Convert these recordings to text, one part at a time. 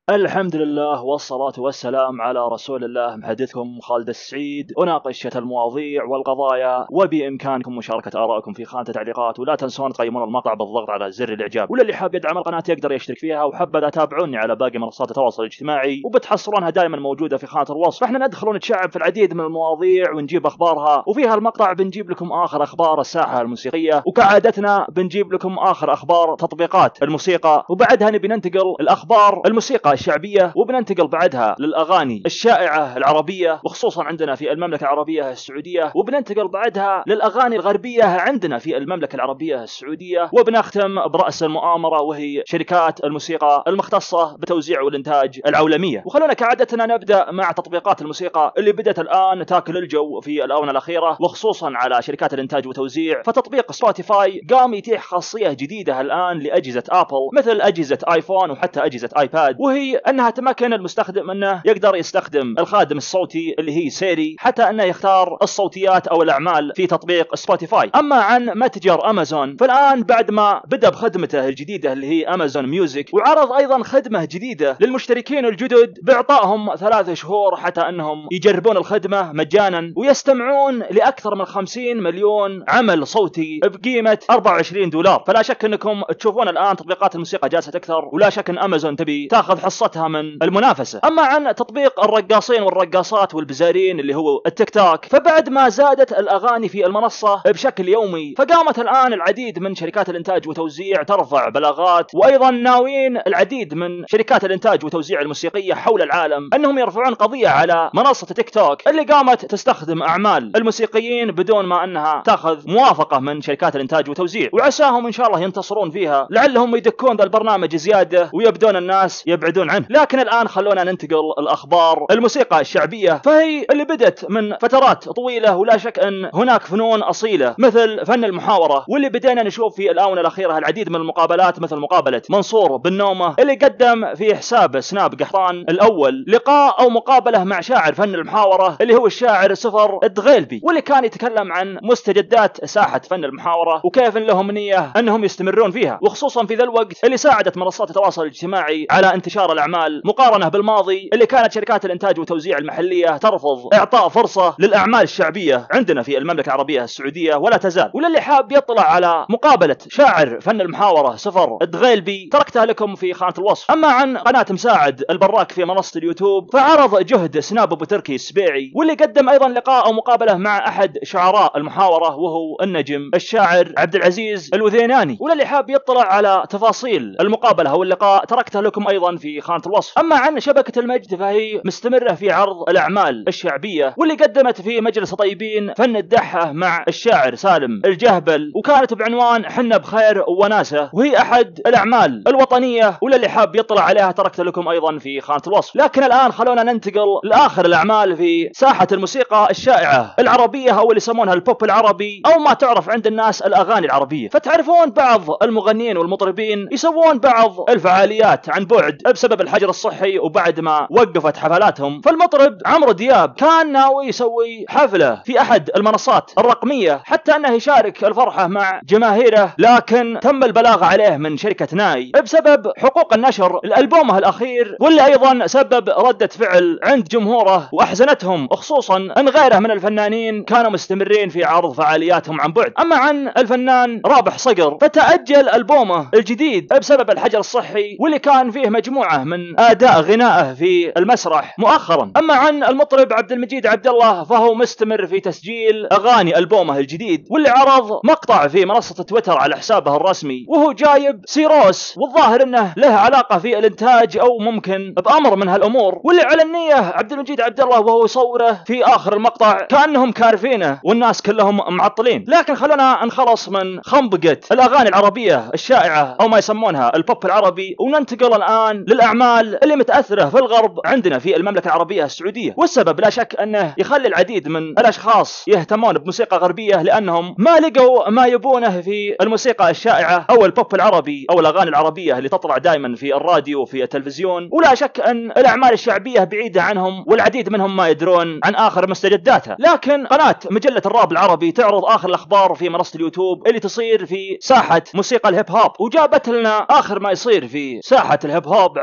الحمد لله والصلاة والسلام على رسول الله. محدثكم خالد السعيد، أناقش المواضيع والقضايا، وبإمكانكم مشاركة آرائكم في خانة التعليقات، ولا تنسون تقيمون المقطع بالضغط على زر الإعجاب. وللي حاب يدعم القناة يقدر يشترك فيها، وحبذا تابعوني على باقي منصات التواصل الاجتماعي وبتحصلونها دائما موجودة في خانة الوصف. احنا ندخل ونتشعب في العديد من المواضيع ونجيب أخبارها، وفي هالمقطع بنجيب لكم آخر أخبار الساحة الموسيقية، وكعادتنا بنجيب لكم آخر أخبار تطبيقات الموسيقى، وبعدها نبي ننتقل الأخبار الموسيقى الشعبية، وبننتقل بعدها للأغاني الشائعة العربية، وخصوصا عندنا في المملكة العربية السعودية، وبننتقل بعدها للأغاني الغربية عندنا في المملكة العربية السعودية، وبنختم برأس المؤامرة وهي شركات الموسيقى المختصة بتوزيع والإنتاج العولمية. وخلونا كعادتنا نبدأ مع تطبيقات الموسيقى اللي بدأت الآن تاكل الجو في الآونة الأخيرة، وخصوصا على شركات الإنتاج وتوزيع. فتطبيق سبوتيفاي قام يتيح خاصية جديدة الآن لأجهزة آبل، مثل أجهزة آيفون وحتى أجهزة آيباد، وهي أنها تمكن المستخدم أنه يقدر يستخدم الخادم الصوتي اللي هي سيري، حتى أنه يختار الصوتيات أو الأعمال في تطبيق سبوتيفاي. أما عن متجر أمازون، فالآن بعد ما بدأ بخدمته الجديدة اللي هي أمازون ميوزك، وعرض أيضا خدمة جديدة للمشتركين الجدد بإعطائهم 3 شهور حتى أنهم يجربون الخدمة مجانا، ويستمعون لأكثر من 50 مليون عمل صوتي بقيمة $24. فلا شك أنكم تشوفون الآن تطبيقات الموسيقى جالسة تكثر، ولا شك أن أمازون تبي تاخذ حصتها من المنافسة. أما عن تطبيق الرقاصين والرقاصات والبزارين اللي هو التيك توك، فبعد ما زادت الأغاني في المنصة بشكل يومي، فقامت الآن العديد من شركات الإنتاج وتوزيع ترفع بلاغات، وأيضا ناويين العديد من شركات الإنتاج وتوزيع الموسيقية حول العالم أنهم يرفعون قضية على منصة تيك توك اللي قامت تستخدم أعمال الموسيقيين بدون ما أنها تأخذ موافقة من شركات الإنتاج وتوزيع، وعساهم إن شاء الله ينتصرون فيها، لعلهم يدكون ذا البرنامج زيادة ويبدون الناس يبعدون عنه. لكن الآن خلونا ننتقل الأخبار الموسيقى الشعبية، فهي اللي بدت من فترات طويلة، ولا شك أن هناك فنون أصيلة مثل فن المحاورة، واللي بدينا نشوف في الآونة الأخيرة العديد من المقابلات، مثل مقابلة منصور بن نومة اللي قدم في حساب سناب قحطان الأول لقاء أو مقابلة مع شاعر فن المحاورة اللي هو الشاعر صفر الدغيلبي، واللي كان يتكلم عن مستجدات ساحة فن المحاورة وكيف لهم نية أنهم يستمرون فيها، وخصوصا في ذا الوقت اللي ساعدت منصات التواصل الاجتماعي على انتشار الأعمال، مقارنة بالماضي اللي كانت شركات الإنتاج والتوزيع المحلية ترفض إعطاء فرصة للأعمال الشعبية عندنا في المملكة العربية السعودية ولا تزال. وللي حاب يطلع على مقابلة شاعر فن المحاورة صفر الدغيلبي تركتها لكم في خانة الوصف. أما عن قناة مساعد البراك في منصة اليوتيوب، فعرض جهد سناب أبو تركي السبيعي، واللي قدم أيضا لقاء أو مقابلة مع أحد شعراء المحاورة وهو النجم الشاعر عبد العزيز الوذيناني. وللي حاب يطلع على تفاصيل المقابلة أو اللقاء تركتها لكم أيضا في خانة الوصف. أما عن شبكة المجد، فهي مستمرة في عرض الأعمال الشعبية، واللي قدمت في مجلس طيبين فن الدحة مع الشاعر سالم الجهبل، وكانت بعنوان حنا بخير وناسة، وهي أحد الأعمال الوطنية، وللي حاب يطلع عليها تركت لكم أيضا في خانة الوصف. لكن الآن خلونا ننتقل لآخر الأعمال في ساحة الموسيقى الشائعة العربية، أو اللي يسمونها البوب العربي، أو ما تعرف عند الناس الأغاني العربية. فتعرفون بعض المغنيين والمطربين يسوون بعض الفعاليات عن بعد بسبب الحجر الصحي، وبعد ما وقفت حفلاتهم، فالمطرب عمرو دياب كان ناوي يسوي حفلة في أحد المنصات الرقمية حتى أنه يشارك الفرحة مع جماهيره، لكن تم البلاغ عليه من شركة ناي بسبب حقوق النشر لألبومه الأخير، واللي أيضا سبب ردة فعل عند جمهوره وأحزنتهم، خصوصا أن غيره من الفنانين كانوا مستمرين في عرض فعالياتهم عن بعد. أما عن الفنان رابح صقر، فتأجل ألبومه الجديد بسبب الحجر الصحي، واللي كان فيه مجموعة من آداء غنائه في المسرح مؤخرا. أما عن المطرب عبد المجيد عبد الله، فهو مستمر في تسجيل أغاني ألبومه الجديد، واللي عرض مقطع في منصة تويتر على حسابه الرسمي وهو جايب سيروس، والظاهر انه له علاقة في الانتاج او ممكن بأمر من هالامور، واللي على النية عبد المجيد عبد الله وهو يصوره في اخر المقطع كأنهم كارفينه والناس كلهم معطلين. لكن خلونا نخلص من خنبقة الأغاني العربية الشائعة او ما يسمونها البوب العربي، وننتقل الآن للأعمال اللي متأثرة في الغرب عندنا في المملكة العربية السعودية. والسبب لا شك أنه يخلي العديد من الأشخاص يهتمون بموسيقى غربية، لأنهم ما لقوا ما يبونه في الموسيقى الشائعة أو البوب العربي أو الأغاني العربية اللي تطلع دائما في الراديو وفي التلفزيون. ولا شك أن الأعمال الشعبية بعيدة عنهم، والعديد منهم ما يدرون عن آخر مستجداتها. لكن قناة مجلة الراب العربي تعرض آخر الأخبار في منصة اليوتيوب اللي تصير في ساحة موسيقى الهيب هوب، وجابت لنا آخر ما يصير في ساحة الهيب هوب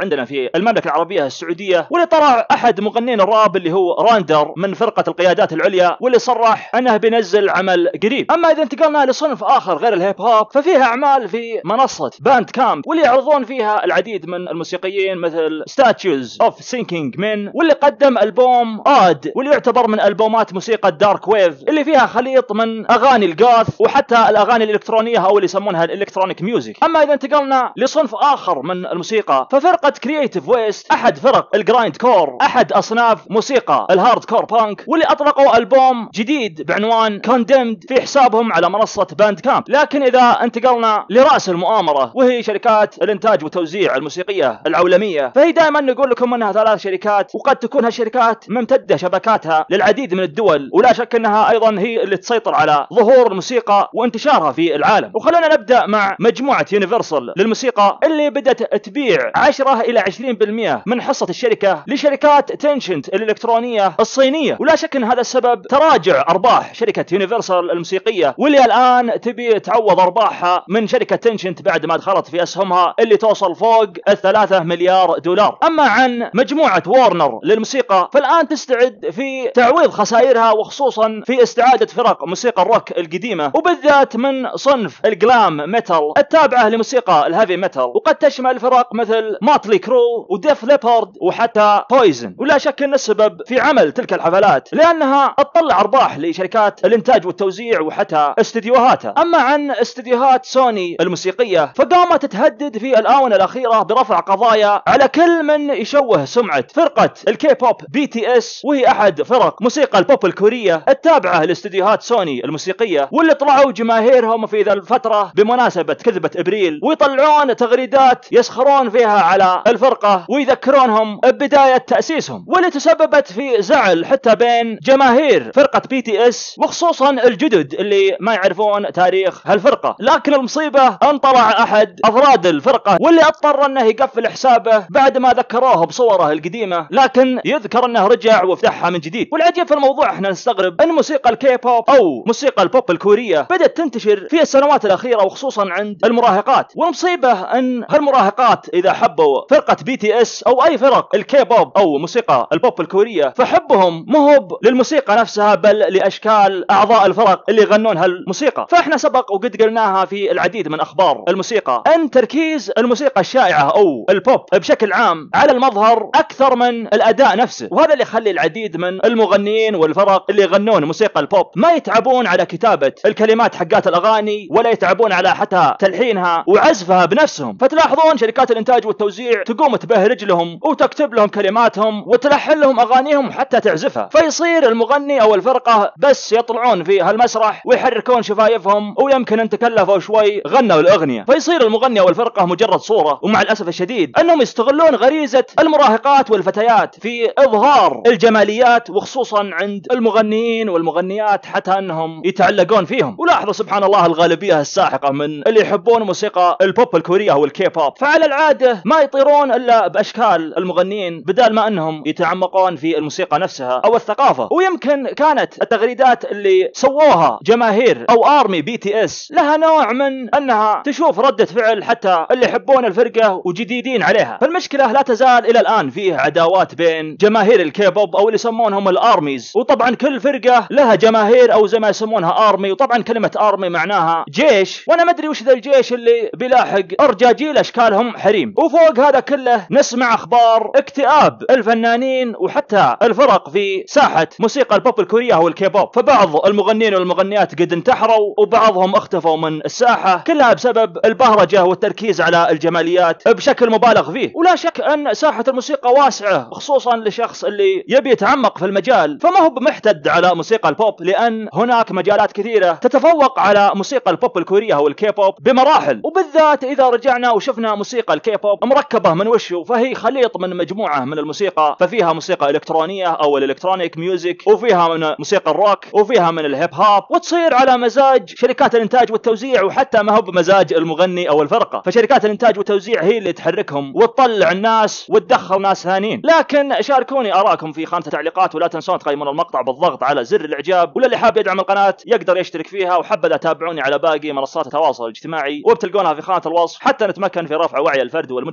عندنا في المملكة العربية السعودية، واللي طلع أحد مغنين الراب اللي هو راندر من فرقة القيادات العليا، واللي صرح أنه بينزل عمل قريب. أما إذا انتقلنا لصنف آخر غير الهيب هوب، ففيها أعمال في منصة باند كامب، واللي يعرضون فيها العديد من الموسيقيين مثل Statues of Sinking Men، واللي قدم ألبوم آد، واللي يعتبر من ألبومات موسيقى الدارك ويف اللي فيها خليط من أغاني الجاث وحتى الأغاني الإلكترونية أو اللي يسمونها الإلكترونيك ميوزك. أما إذا انتقلنا لصنف آخر من الموسيقى، ففرقة كرييتيف ويست أحد فرق الجرايند كور، أحد أصناف موسيقى الهارد كور بانك، واللي أطلقوا ألبوم جديد بعنوان Condemned في حسابهم على منصة باند كامب. لكن إذا انتقلنا لرأس المؤامرة وهي شركات الإنتاج والتوزيع الموسيقية العولمية، فهي دائما نقول لكم أنها 3 شركات، وقد تكون هالشركات ممتدة شبكاتها للعديد من الدول، ولا شك أنها أيضا هي اللي تسيطر على ظهور الموسيقى وانتشارها في العالم. وخلونا نبدأ مع مجموعة يونيفرسال للموسيقى، اللي بدأت تبيع 10 إلى 20% من حصة الشركة لشركات تنشنت الإلكترونية الصينية، ولا شك أن هذا السبب تراجع أرباح شركة يونيفرسال الموسيقية، واللي الآن تبي تعوض أرباحها من شركة تنشنت بعد ما دخلت في أسهمها اللي توصل فوق 3 مليار دولار. أما عن مجموعة وارنر للموسيقى، فالآن تستعد في تعويض خسائرها، وخصوصا في استعادة فرق موسيقى الروك القديمة، وبالذات من صنف الجلام ميتال التابعة لموسيقى الهيفي ميتال، وقد تشمل فرق مثل ماتلي كرو وديف ليبارد وحتى بويزن. ولا شك أن السبب في عمل تلك الحفلات لأنها تطلع أرباح لشركات الإنتاج والتوزيع وحتى استديوهاتها. أما عن استديوهات سوني الموسيقية، فقامت تهدد في الآونة الأخيرة برفع قضايا على كل من يشوه سمعة فرقة الكي بوب BTS، وهي أحد فرق موسيقى البوب الكورية التابعة لاستديوهات سوني الموسيقية، واللي طلعوا جماهيرهم في ذا الفترة بمناسبة كذبة إبريل، ويطلعون تغريدات يسخرون فيها على الفرقة ويذكرونهم ببداية تأسيسهم، واللي تسببت في زعل حتى بين جماهير فرقة BTS، وخصوصا الجدد اللي ما يعرفون تاريخ هالفرقة. لكن المصيبة أن طلع أحد أفراد الفرقة واللي اضطر أنه يقفل حسابه بعد ما ذكروه بصوره القديمة، لكن يذكر أنه رجع وفتحها من جديد. والعجيب في الموضوع احنا نستغرب أن موسيقى الكي بوب أو موسيقى البوب الكورية بدأت تنتشر في السنوات الأخيرة، وخصوصا عند المراهقات. والمصيبة أن هالمراهقات إذا حبوا فرقة BTS أو أي فرق الكي بوب أو موسيقى البوب الكورية، فحبهم مهب للموسيقى نفسها بل لأشكال أعضاء الفرق اللي يغنون هالموسيقى. فإحنا سبق وقد قلناها في العديد من أخبار الموسيقى أن تركيز الموسيقى الشائعة أو البوب بشكل عام على المظهر أكثر من الأداء نفسه، وهذا اللي يخلي العديد من المغنيين والفرق اللي يغنون موسيقى البوب ما يتعبون على كتابة الكلمات حقات الأغاني، ولا يتعبون على حتى تلحينها وعزفها بنفسهم. فتلاحظون شركات الإنتاج والتوزيع تقوم تبهرج لهم وتكتب لهم كلماتهم وتلحن لهم أغانيهم حتى تعزفها، فيصير المغني أو الفرقة بس يطلعون في هالمسرح ويحركون شفايفهم، ويمكن ان تكلفوا شوي غنوا الأغنية، فيصير المغني أو الفرقة مجرد صورة. ومع الأسف الشديد أنهم يستغلون غريزة المراهقات والفتيات في إظهار الجماليات، وخصوصا عند المغنيين والمغنيات، حتى أنهم يتعلقون فيهم. ولاحظوا سبحان الله الغالبية الساحقة من اللي يحبون موسيقى البوب الكورية أو الكي بوب، فعلى العادة ما يطيرون إلا بأشكال المغنيين بدال ما أنهم يتعمقون في الموسيقى نفسها أو الثقافة. ويمكن كانت التغريدات اللي سووها جماهير أو آرمي BTS لها نوع من أنها تشوف ردة فعل حتى اللي يحبون الفرقة وجديدين عليها. فالمشكلة لا تزال إلى الآن فيه عداوات بين جماهير الكي بوب أو اللي يسمونهم الآرميز، وطبعا كل فرقة لها جماهير أو زي ما يسمونها آرمي، وطبعا كلمة آرمي معناها جيش، وأنا ما أدري وش ذا الجيش اللي بيلاحق أرجاجيل أشكالهم حريم. وفوق هذا كله نسمع أخبار اكتئاب الفنانين وحتى الفرق في ساحة موسيقى البوب الكورية أو الكي بوب، فبعض المغنيين والمغنيات قد انتحروا وبعضهم اختفوا من الساحة، كلها بسبب البهرجة والتركيز على الجماليات بشكل مبالغ فيه. ولا شك أن ساحة الموسيقى واسعة، خصوصا لشخص اللي يبي يتعمق في المجال، فما هو بمحتد على موسيقى البوب، لأن هناك مجالات كثيرة تتفوق على موسيقى البوب الكورية أو الكي بوب بمراحل. وبالذات إذا رجعنا وشفنا موسيقى الكي بوب مركبة من وشو، فهي خليط من مجموعة من الموسيقى، ففيها موسيقى إلكترونية أو الإلكترونيك ميوزك، وفيها من موسيقى الروك، وفيها من الهيب هوب، وتصير على مزاج شركات الإنتاج والتوزيع، وحتى ما هو بمزاج المغني أو الفرقة، فشركات الإنتاج والتوزيع هي اللي تحركهم وتطلع الناس وتدخل ناس ثانيين. لكن شاركوني آراءكم في خانة التعليقات، ولا تنسون تقيمون المقطع بالضغط على زر الإعجاب، وللي حاب يدعم القناة يقدر يشترك فيها، وحبذا تابعوني على باقي منصات التواصل الاجتماعي وبتلقونها في خانة الوصف، حتى نتمكن في رفع وعي الفرد والمجتمع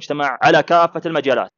على كافة المجالات.